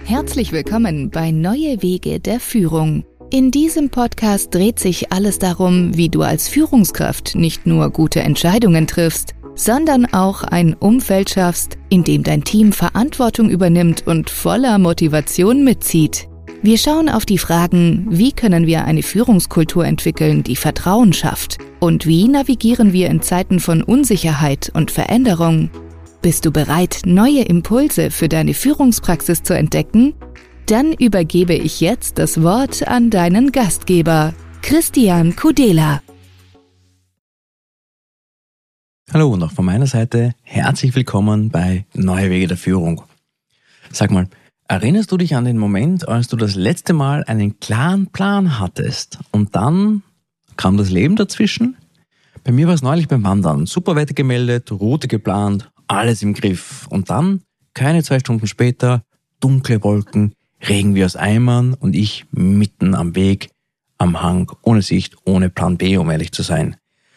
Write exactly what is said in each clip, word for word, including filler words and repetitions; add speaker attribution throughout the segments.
Speaker 1: Herzlich willkommen bei Neue Wege der Führung. In diesem Podcast dreht sich alles darum, wie du als Führungskraft nicht nur gute Entscheidungen triffst, sondern auch ein Umfeld schaffst, in dem dein Team Verantwortung übernimmt und voller Motivation mitzieht. Wir schauen auf die Fragen, wie können wir eine Führungskultur entwickeln, die Vertrauen schafft? Und wie navigieren wir in Zeiten von Unsicherheit und Veränderung? Bist du bereit, neue Impulse für deine Führungspraxis zu entdecken? Dann übergebe ich jetzt das Wort an deinen Gastgeber, Christian Kudela.
Speaker 2: Hallo und auch von meiner Seite herzlich willkommen bei Neue Wege der Führung. Sag mal, erinnerst du dich an den Moment, als du das letzte Mal einen klaren Plan hattest und dann kam das Leben dazwischen? Bei mir war es neulich beim Wandern. Super Wetter gemeldet, Route geplant, alles im Griff. Und dann, keine zwei Stunden später, dunkle Wolken, Regen wie aus Eimern und ich mitten am Weg, am Hang, ohne Sicht, ohne Plan B, um ehrlich zu sein.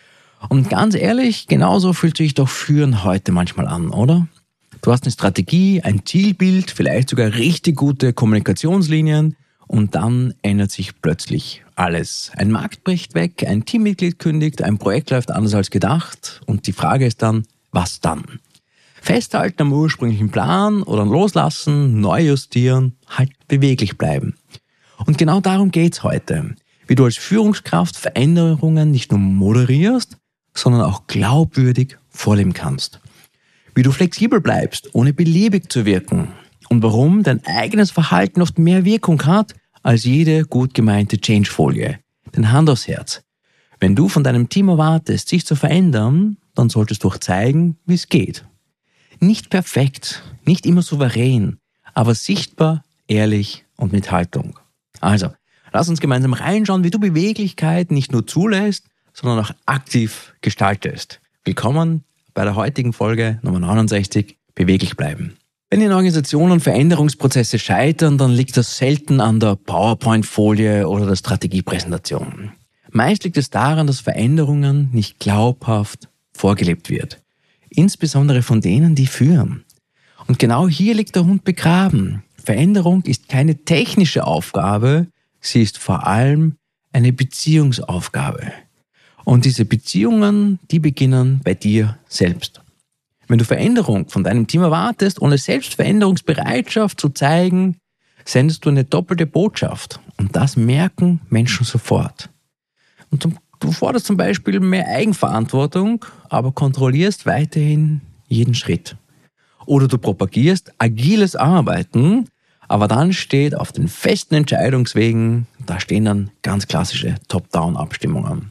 Speaker 2: Und ganz ehrlich, genauso fühlt sich doch Führen heute manchmal an, oder? Du hast eine Strategie, ein Zielbild, vielleicht sogar richtig gute Kommunikationslinien und dann ändert sich plötzlich alles. Ein Markt bricht weg, ein Teammitglied kündigt, ein Projekt läuft anders als gedacht und die Frage ist dann, was dann? Festhalten am ursprünglichen Plan oder loslassen, neu justieren, halt beweglich bleiben. Und genau darum geht's heute. Wie du als Führungskraft Veränderungen nicht nur moderierst, sondern auch glaubwürdig vorleben kannst. Wie du flexibel bleibst, ohne beliebig zu wirken. Und warum dein eigenes Verhalten oft mehr Wirkung hat, als jede gut gemeinte Change-Folie. Denn Hand aufs Herz. Wenn du von deinem Team erwartest, sich zu verändern, dann solltest du auch zeigen, wie es geht. Nicht perfekt, nicht immer souverän, aber sichtbar, ehrlich und mit Haltung. Also, lass uns gemeinsam reinschauen, wie du Beweglichkeit nicht nur zulässt, sondern auch aktiv gestaltest. Willkommen bei der heutigen Folge Nummer neunundsechzig, beweglich bleiben. Wenn in Organisationen Veränderungsprozesse scheitern, dann liegt das selten an der PowerPoint-Folie oder der Strategiepräsentation. Meist liegt es daran, dass Veränderungen nicht glaubhaft vorgelebt wird. Insbesondere von denen, die führen. Und genau hier liegt der Hund begraben. Veränderung ist keine technische Aufgabe, sie ist vor allem eine Beziehungsaufgabe. Und diese Beziehungen, die beginnen bei dir selbst. Wenn du Veränderung von deinem Team erwartest, ohne selbst Veränderungsbereitschaft zu zeigen, sendest du eine doppelte Botschaft. Und das merken Menschen sofort. Und zum Du forderst zum Beispiel mehr Eigenverantwortung, aber kontrollierst weiterhin jeden Schritt. Oder du propagierst agiles Arbeiten, aber dann steht auf den festen Entscheidungswegen, da stehen dann ganz klassische Top-Down-Abstimmungen.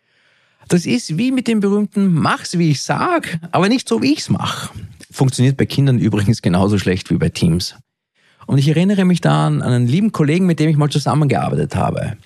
Speaker 2: Das ist wie mit dem berühmten Mach's, wie ich sag, aber nicht so, wie ich's mach. Funktioniert bei Kindern übrigens genauso schlecht wie bei Teams. Und ich erinnere mich da an einen lieben Kollegen, mit dem ich mal zusammengearbeitet habe.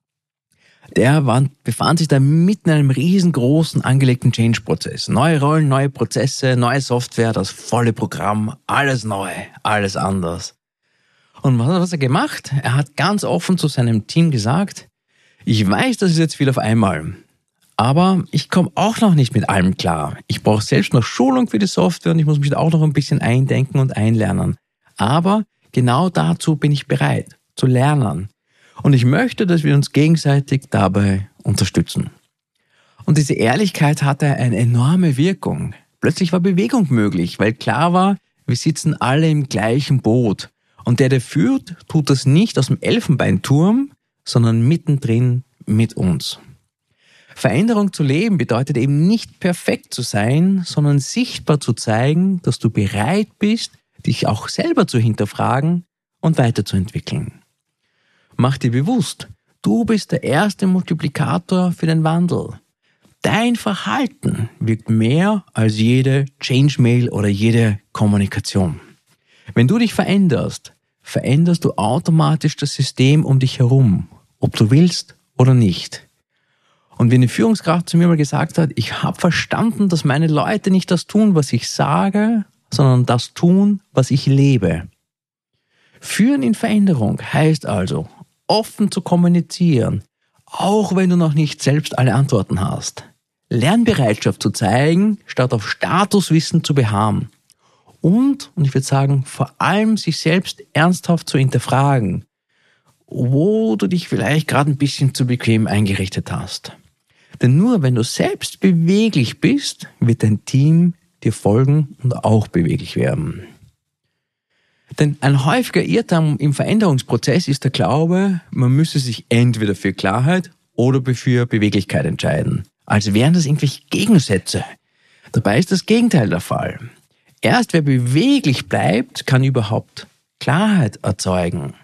Speaker 2: Der war, befand sich da mitten in einem riesengroßen angelegten Change-Prozess. Neue Rollen, neue Prozesse, neue Software, das volle Programm, alles neu, alles anders. Und was hat was er gemacht? Er hat ganz offen zu seinem Team gesagt, ich weiß, das ist jetzt viel auf einmal, aber ich komme auch noch nicht mit allem klar. Ich brauche selbst noch Schulung für die Software und ich muss mich da auch noch ein bisschen eindenken und einlernen. Aber genau dazu bin ich bereit, zu lernen. Und ich möchte, dass wir uns gegenseitig dabei unterstützen. Und diese Ehrlichkeit hatte eine enorme Wirkung. Plötzlich war Bewegung möglich, weil klar war, wir sitzen alle im gleichen Boot. Und der, der führt, tut das nicht aus dem Elfenbeinturm, sondern mittendrin mit uns. Veränderung zu leben bedeutet eben nicht perfekt zu sein, sondern sichtbar zu zeigen, dass du bereit bist, dich auch selber zu hinterfragen und weiterzuentwickeln. Mach dir bewusst, du bist der erste Multiplikator für den Wandel. Dein Verhalten wirkt mehr als jede Change-Mail oder jede Kommunikation. Wenn du dich veränderst, veränderst du automatisch das System um dich herum, ob du willst oder nicht. Und wie eine Führungskraft zu mir mal gesagt hat, ich habe verstanden, dass meine Leute nicht das tun, was ich sage, sondern das tun, was ich lebe. Führen in Veränderung heißt also, offen zu kommunizieren, auch wenn du noch nicht selbst alle Antworten hast. Lernbereitschaft zu zeigen, statt auf Statuswissen zu beharren. und, und ich würde sagen, vor allem sich selbst ernsthaft zu hinterfragen, wo du dich vielleicht gerade ein bisschen zu bequem eingerichtet hast. Denn nur wenn du selbst beweglich bist, wird dein Team dir folgen und auch beweglich werden. Denn ein häufiger Irrtum im Veränderungsprozess ist der Glaube, man müsse sich entweder für Klarheit oder für Beweglichkeit entscheiden. Als wären das irgendwelche Gegensätze. Dabei ist das Gegenteil der Fall. Erst wer beweglich bleibt, kann überhaupt Klarheit erzeugen.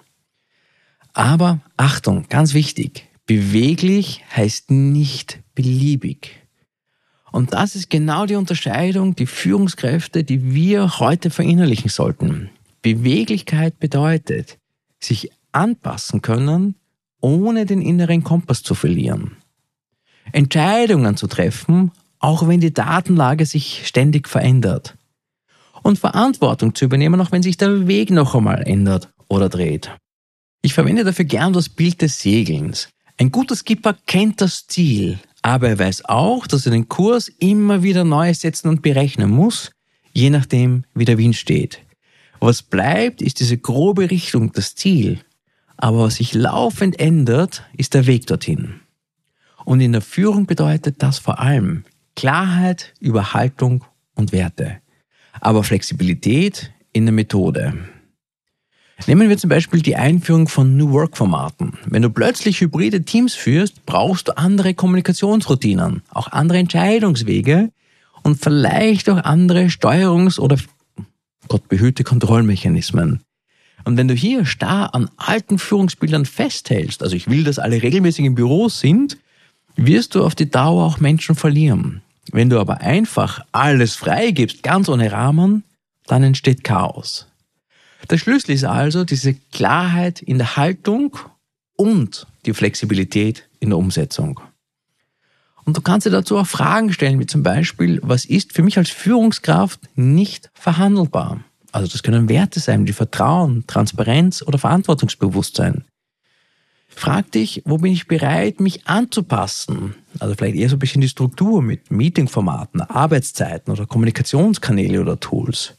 Speaker 2: Aber Achtung, ganz wichtig, beweglich heißt nicht beliebig. Und das ist genau die Unterscheidung, die Führungskräfte, die wir heute verinnerlichen sollten. Beweglichkeit bedeutet, sich anpassen können, ohne den inneren Kompass zu verlieren. Entscheidungen zu treffen, auch wenn die Datenlage sich ständig verändert. Und Verantwortung zu übernehmen, auch wenn sich der Weg noch einmal ändert oder dreht. Ich verwende dafür gern das Bild des Segelns. Ein guter Skipper kennt das Ziel, aber er weiß auch, dass er den Kurs immer wieder neu setzen und berechnen muss, je nachdem, wie der Wind steht. Was bleibt, ist diese grobe Richtung, das Ziel. Aber was sich laufend ändert, ist der Weg dorthin. Und in der Führung bedeutet das vor allem Klarheit über Haltung und Werte, aber Flexibilität in der Methode. Nehmen wir zum Beispiel die Einführung von New Work-Formaten. Wenn du plötzlich hybride Teams führst, brauchst du andere Kommunikationsroutinen, auch andere Entscheidungswege und vielleicht auch andere Steuerungs- oder, Gott behüte, Kontrollmechanismen. Und wenn du hier starr an alten Führungsbildern festhältst, also ich will, dass alle regelmäßig im Büro sind, wirst du auf die Dauer auch Menschen verlieren. Wenn du aber einfach alles freigibst, ganz ohne Rahmen, dann entsteht Chaos. Der Schlüssel ist also diese Klarheit in der Haltung und die Flexibilität in der Umsetzung. Und du kannst dir dazu auch Fragen stellen, wie zum Beispiel, was ist für mich als Führungskraft nicht verhandelbar? Also das können Werte sein, wie Vertrauen, Transparenz oder Verantwortungsbewusstsein. Frag dich, wo bin ich bereit, mich anzupassen? Also vielleicht eher so ein bisschen die Struktur mit Meetingformaten, Arbeitszeiten oder Kommunikationskanäle oder Tools.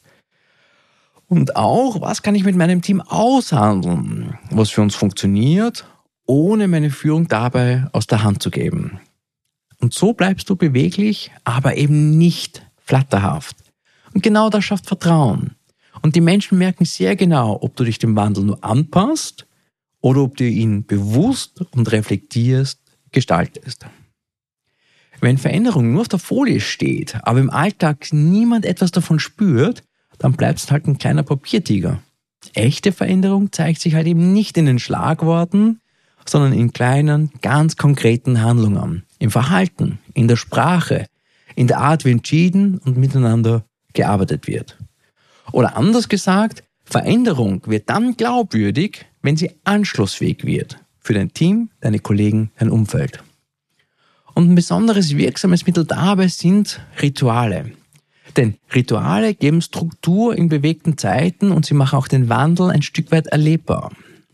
Speaker 2: Und auch, was kann ich mit meinem Team aushandeln, was für uns funktioniert, ohne meine Führung dabei aus der Hand zu geben. Und so bleibst du beweglich, aber eben nicht flatterhaft. Und genau das schafft Vertrauen. Und die Menschen merken sehr genau, ob du dich dem Wandel nur anpasst oder ob du ihn bewusst und reflektierst gestaltest. Wenn Veränderung nur auf der Folie steht, aber im Alltag niemand etwas davon spürt, dann bleibst du halt ein kleiner Papiertiger. Echte Veränderung zeigt sich halt eben nicht in den Schlagworten, sondern in kleinen, ganz konkreten Handlungen. Im Verhalten, in der Sprache, in der Art, wie entschieden und miteinander gearbeitet wird. Oder anders gesagt, Veränderung wird dann glaubwürdig, wenn sie anschlussfähig wird. Für dein Team, deine Kollegen, dein Umfeld. Und ein besonderes wirksames Mittel dabei sind Rituale. Denn Rituale geben Struktur in bewegten Zeiten und sie machen auch den Wandel ein Stück weit erlebbar.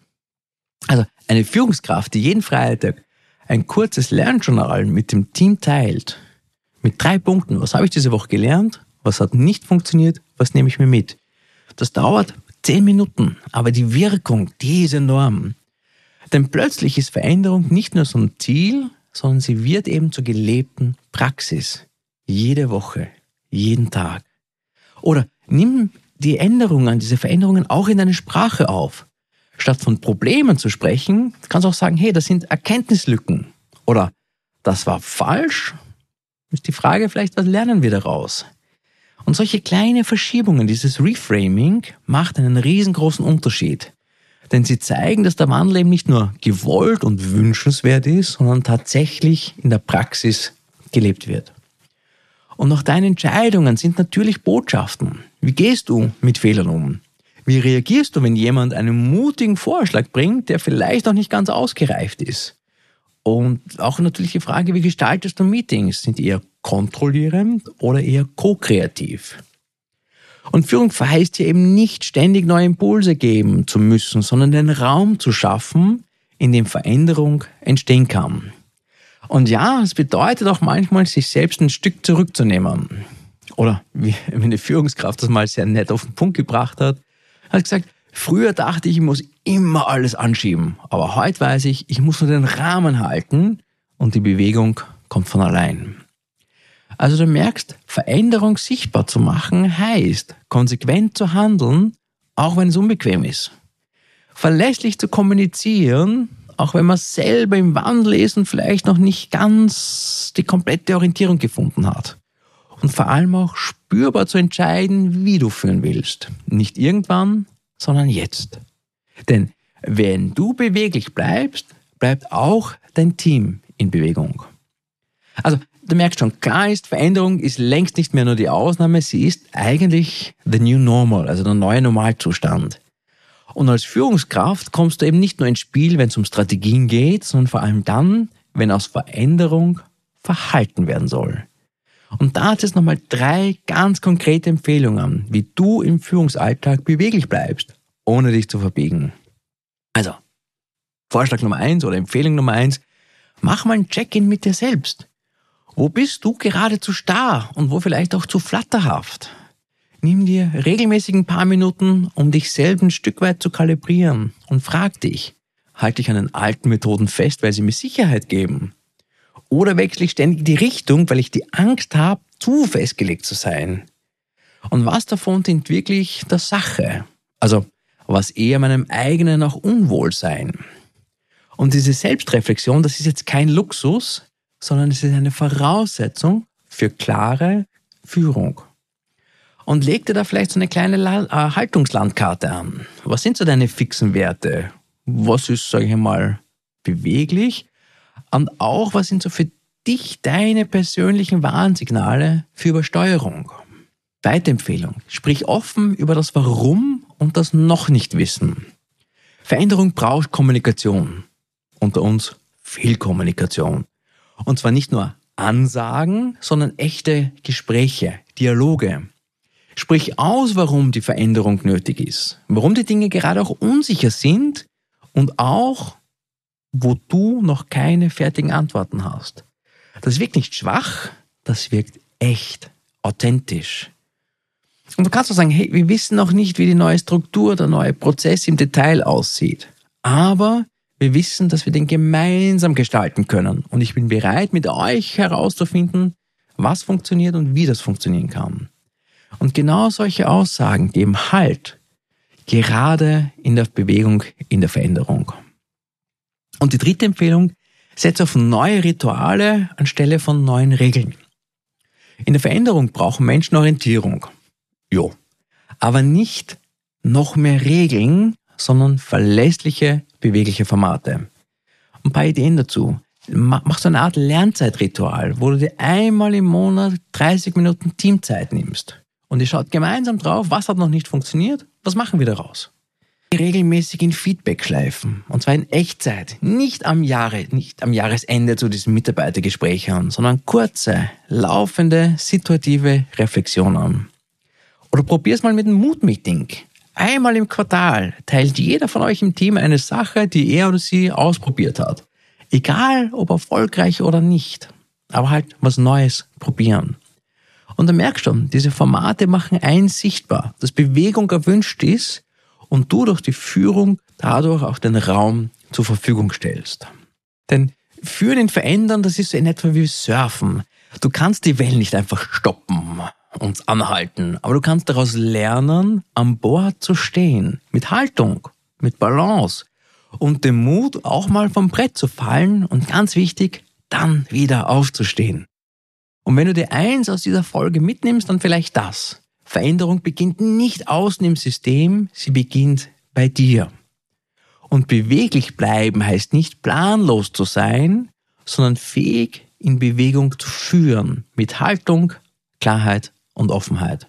Speaker 2: Also eine Führungskraft, die jeden Freitag ein kurzes Lernjournal mit dem Team teilt, mit drei Punkten, was habe ich diese Woche gelernt, was hat nicht funktioniert, was nehme ich mir mit. Das dauert zehn Minuten, aber die Wirkung, die ist enorm. Denn plötzlich ist Veränderung nicht nur so ein Ziel, sondern sie wird eben zur gelebten Praxis. Jede Woche. Jeden Tag. Oder nimm die Änderungen, diese Veränderungen auch in deine Sprache auf. Statt von Problemen zu sprechen, kannst du auch sagen, hey, das sind Erkenntnislücken. Oder das war falsch. Ist die Frage vielleicht, was lernen wir daraus? Und solche kleine Verschiebungen, dieses Reframing, macht einen riesengroßen Unterschied. Denn sie zeigen, dass der Wandel eben nicht nur gewollt und wünschenswert ist, sondern tatsächlich in der Praxis gelebt wird. Und auch deine Entscheidungen sind natürlich Botschaften. Wie gehst du mit Fehlern um? Wie reagierst du, wenn jemand einen mutigen Vorschlag bringt, der vielleicht noch nicht ganz ausgereift ist? Und auch natürlich die Frage, wie gestaltest du Meetings? Sind die eher kontrollierend oder eher ko-kreativ? Und Führung verheißt hier eben nicht ständig neue Impulse geben zu müssen, sondern den Raum zu schaffen, in dem Veränderung entstehen kann. Und ja, es bedeutet auch manchmal, sich selbst ein Stück zurückzunehmen. Oder wie eine Führungskraft das mal sehr nett auf den Punkt gebracht hat, hat gesagt, früher dachte ich, ich muss immer alles anschieben. Aber heute weiß ich, ich muss nur den Rahmen halten und die Bewegung kommt von allein. Also du merkst, Veränderung sichtbar zu machen heißt, konsequent zu handeln, auch wenn es unbequem ist. Verlässlich zu kommunizieren, auch wenn man selber im Wandel ist und vielleicht noch nicht ganz die komplette Orientierung gefunden hat. Und vor allem auch spürbar zu entscheiden, wie du führen willst. Nicht irgendwann, sondern jetzt. Denn wenn du beweglich bleibst, bleibt auch dein Team in Bewegung. Also du merkst schon, klar ist, Veränderung ist längst nicht mehr nur die Ausnahme, sie ist eigentlich the new normal, also der neue Normalzustand. Und als Führungskraft kommst du eben nicht nur ins Spiel, wenn es um Strategien geht, sondern vor allem dann, wenn aus Veränderung Verhalten werden soll. Und da hat es nochmal drei ganz konkrete Empfehlungen, wie du im Führungsalltag beweglich bleibst, ohne dich zu verbiegen. Also, Vorschlag Nummer eins oder Empfehlung Nummer eins, mach mal ein Check-in mit dir selbst. Wo bist du gerade zu starr und wo vielleicht auch zu flatterhaft? Nimm dir regelmäßig ein paar Minuten, um dich selbst ein Stück weit zu kalibrieren und frag dich, halte ich an den alten Methoden fest, weil sie mir Sicherheit geben? Oder wechsle ich ständig die Richtung, weil ich die Angst habe, zu festgelegt zu sein? Und was davon dient wirklich der Sache? Also was eher meinem eigenen auch Unwohlsein? Und diese Selbstreflexion, das ist jetzt kein Luxus, sondern es ist eine Voraussetzung für klare Führung. Und leg dir da vielleicht so eine kleine La- äh, Haltungslandkarte an. Was sind so deine fixen Werte? Was ist, sage ich mal, beweglich? Und auch, was sind so für dich deine persönlichen Warnsignale für Übersteuerung? Zweite Empfehlung, sprich offen über das Warum und das Noch-nicht-Wissen. Veränderung braucht Kommunikation. Unter uns viel Kommunikation. Und zwar nicht nur Ansagen, sondern echte Gespräche, Dialoge. Sprich aus, warum die Veränderung nötig ist, warum die Dinge gerade auch unsicher sind und auch, wo du noch keine fertigen Antworten hast. Das wirkt nicht schwach, das wirkt echt, authentisch. Und du kannst auch sagen, hey, wir wissen noch nicht, wie die neue Struktur, der neue Prozess im Detail aussieht. Aber wir wissen, dass wir den gemeinsam gestalten können. Und ich bin bereit, mit euch herauszufinden, was funktioniert und wie das funktionieren kann. Und genau solche Aussagen geben Halt, gerade in der Bewegung, in der Veränderung. Und die dritte Empfehlung, setze auf neue Rituale anstelle von neuen Regeln. In der Veränderung brauchen Menschen Orientierung. Jo. Aber nicht noch mehr Regeln, sondern verlässliche, bewegliche Formate. Ein paar Ideen dazu. Mach so eine Art Lernzeitritual, wo du dir einmal im Monat dreißig Minuten Teamzeit nimmst. Und ihr schaut gemeinsam drauf, was hat noch nicht funktioniert, was machen wir daraus. Regelmäßig in Feedback schleifen, und zwar in Echtzeit, nicht am Jahre, nicht am Jahresende zu diesen Mitarbeitergesprächen, sondern kurze, laufende, situative Reflexionen. Oder probier's mal mit einem Mood-Meeting. Einmal im Quartal teilt jeder von euch im Team eine Sache, die er oder sie ausprobiert hat. Egal, ob erfolgreich oder nicht, aber halt was Neues probieren. Und du merkst schon, diese Formate machen eins sichtbar, dass Bewegung erwünscht ist und du durch die Führung dadurch auch den Raum zur Verfügung stellst. Denn Führen in Verändern, das ist so in etwa wie Surfen. Du kannst die Wellen nicht einfach stoppen und anhalten, aber du kannst daraus lernen, an Bord zu stehen, mit Haltung, mit Balance und dem Mut, auch mal vom Brett zu fallen und ganz wichtig, dann wieder aufzustehen. Und wenn du dir eins aus dieser Folge mitnimmst, dann vielleicht das. Veränderung beginnt nicht außen im System, sie beginnt bei dir. Und beweglich bleiben heißt nicht planlos zu sein, sondern fähig in Bewegung zu führen, mit Haltung, Klarheit und Offenheit.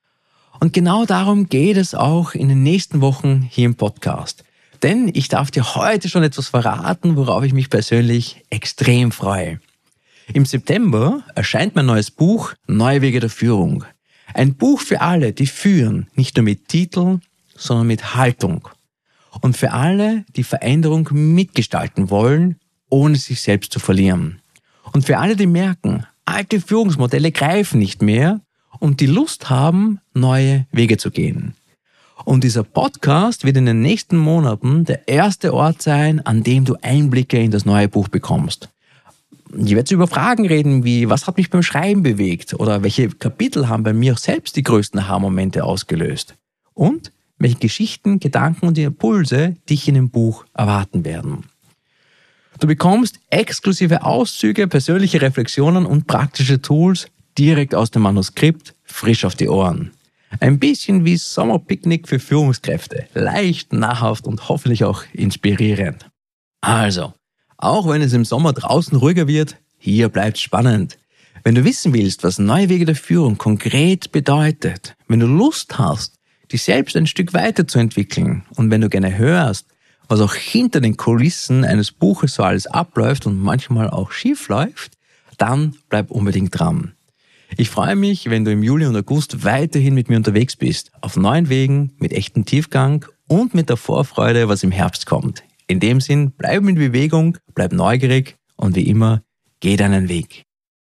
Speaker 2: Und genau darum geht es auch in den nächsten Wochen hier im Podcast. Denn ich darf dir heute schon etwas verraten, worauf ich mich persönlich extrem freue. Im September erscheint mein neues Buch Neue Wege der Führung. Ein Buch für alle, die führen, nicht nur mit Titel, sondern mit Haltung. Und für alle, die Veränderung mitgestalten wollen, ohne sich selbst zu verlieren. Und für alle, die merken, alte Führungsmodelle greifen nicht mehr und die Lust haben, neue Wege zu gehen. Und dieser Podcast wird in den nächsten Monaten der erste Ort sein, an dem du Einblicke in das neue Buch bekommst. Ich werde über Fragen reden wie, was hat mich beim Schreiben bewegt oder welche Kapitel haben bei mir selbst die größten Aha-Momente ausgelöst und welche Geschichten, Gedanken und Impulse dich in dem Buch erwarten werden. Du bekommst exklusive Auszüge, persönliche Reflexionen und praktische Tools direkt aus dem Manuskript, frisch auf die Ohren. Ein bisschen wie Sommerpicknick für Führungskräfte. Leicht, nahrhaft und hoffentlich auch inspirierend. Also, auch wenn es im Sommer draußen ruhiger wird, hier bleibt's spannend. Wenn du wissen willst, was neue Wege der Führung konkret bedeutet, wenn du Lust hast, dich selbst ein Stück weiterzuentwickeln und wenn du gerne hörst, was auch hinter den Kulissen eines Buches so alles abläuft und manchmal auch schief läuft, dann bleib unbedingt dran. Ich freue mich, wenn du im Juli und August weiterhin mit mir unterwegs bist, auf neuen Wegen, mit echtem Tiefgang und mit der Vorfreude, was im Herbst kommt. In dem Sinn, bleib in Bewegung, bleib neugierig und wie immer, geh deinen Weg.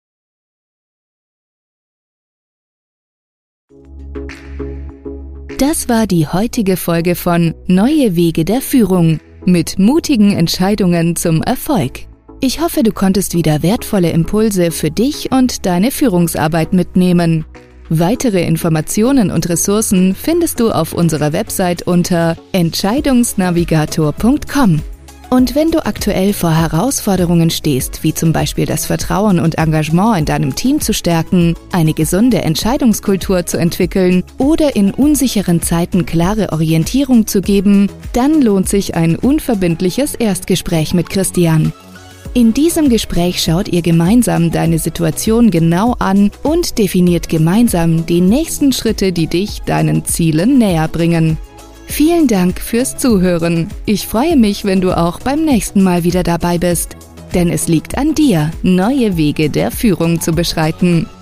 Speaker 1: Das war die heutige Folge von Neue Wege der Führung mit mutigen Entscheidungen zum Erfolg. Ich hoffe, du konntest wieder wertvolle Impulse für dich und deine Führungsarbeit mitnehmen. Weitere Informationen und Ressourcen findest du auf unserer Website unter entscheidungsnavigator punkt com. Und wenn du aktuell vor Herausforderungen stehst, wie zum Beispiel das Vertrauen und Engagement in deinem Team zu stärken, eine gesunde Entscheidungskultur zu entwickeln oder in unsicheren Zeiten klare Orientierung zu geben, dann lohnt sich ein unverbindliches Erstgespräch mit Christian. In diesem Gespräch schaut ihr gemeinsam deine Situation genau an und definiert gemeinsam die nächsten Schritte, die dich deinen Zielen näher bringen. Vielen Dank fürs Zuhören. Ich freue mich, wenn du auch beim nächsten Mal wieder dabei bist. Denn es liegt an dir, neue Wege der Führung zu beschreiten.